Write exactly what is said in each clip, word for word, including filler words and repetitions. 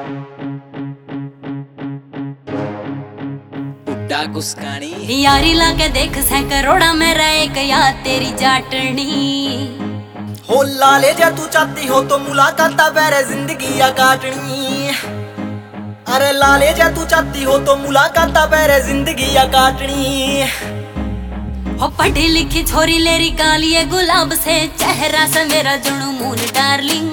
बुड्ढा कुस्कानी यारी लाके देख सै करोड़ा में रहे कया तेरी जाटनी हो लाले जे तू चाहती हो तो मुलाकात बेरे जिंदगी या काटनी। अरे लाले जे तू चाहती हो तो मुलाकात बेरे जिंदगी या काटनी। हो पढ़ी लिखी छोरी लेरी काली गुलाब से चेहरा से मेरा जुनू मून डार्लिंग।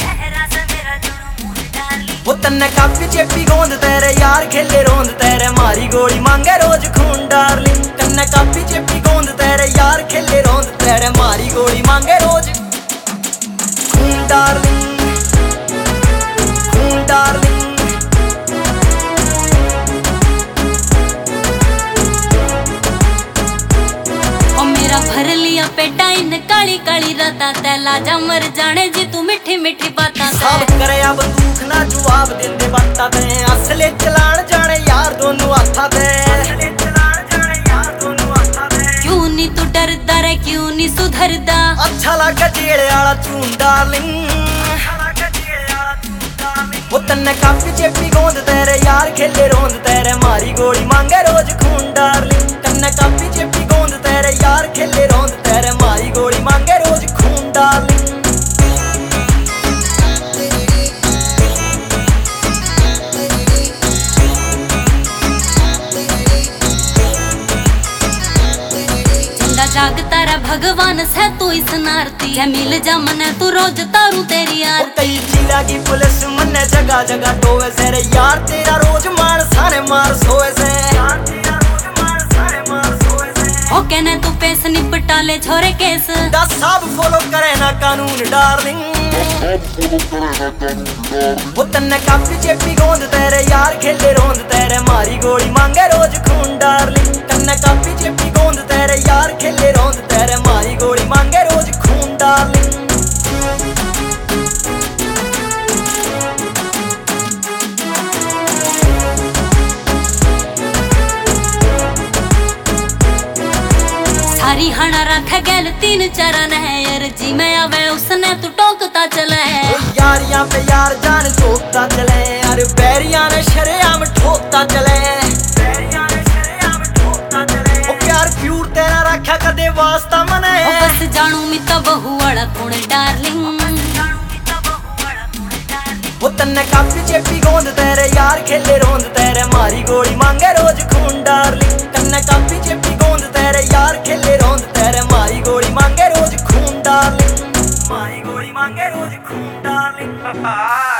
वो तन्ने काफी चेपी गोंद तेरे यार खेले रोंद तेरे मारी गोली मांगे रोज खून डार्लिंग। तन्ने काफी चेपी गोंद तेरे यार खेले रोंद तेरे मारी गोली मांगे रोज खून डार्लिंग, खून डार्लिंग। ओ मेरा भर लिया पेटा इन काली काली राता ते लाजा मर जाने जी तू मिठी मिठी बातां सब करे अब दुख ना जवाब देंदे बातां ते असले चलान जाने यार दोनों हाथा ते। क्यों नी तू डरदा रे क्यों नी सुधरदा अच्छा लगे जेड़े आला चून डार्लिंग। वो तन्ने काफी चेपी गोंद तेरे यार खेले रोंद तेरे मारी गोली मांगे रोज खून डार्लिंग। तन्ने काफी चेपी गोंद तेरे यार खेले रोंद तेरे मारी गोली मांगे रोज खून डार्लिंग। जाग तारा भगवान से तू इस नारती है मिल जा मने तू रोज तारू तेरी आरती। कई जिला की पुलिस मने जगह जगह टोवे से रे यार तेरा रोज मान सारे मार सोए से। ओ कहने तू पेस निपटा ले छोरे केस दस सब फॉलो करे ना कानून डार्लिंग। वो तन्ने काफी चेपी गोंद तेरे यार खेले रोंद तेरे मारी गोली मांगे रोज खून डार्लिंग। तन्ने काफी चेपी गोंद तेरे यार खेले रोंद तेरे मारी गोली मांगे रोज खून डार्लिंग। सारी हना रख गैल तीन चरण है अर्जी में आवे उसने तू टोकता चले। यारियां पे यार जान ठोकता चले अरे बैरियां ने शरेआम ठोकता चले। ओ प्यार प्यूर तेरा रखा कदे वास्ता मने बस जानू मिता बहु वाला कौन डार्लिंग। वो तन्ने काफी चेपी गोंद तेरे यार खेले रोंद तेरे मारी गोली मांगे रोज खून डार्लिंग। तन्ने काफी चेपी गोंद तेरे यार खेले रोंद तेरे मारी गोली मांगे रोज खून डार्लिंग। मारी गोली मांगे रोज खून डार्लिंग।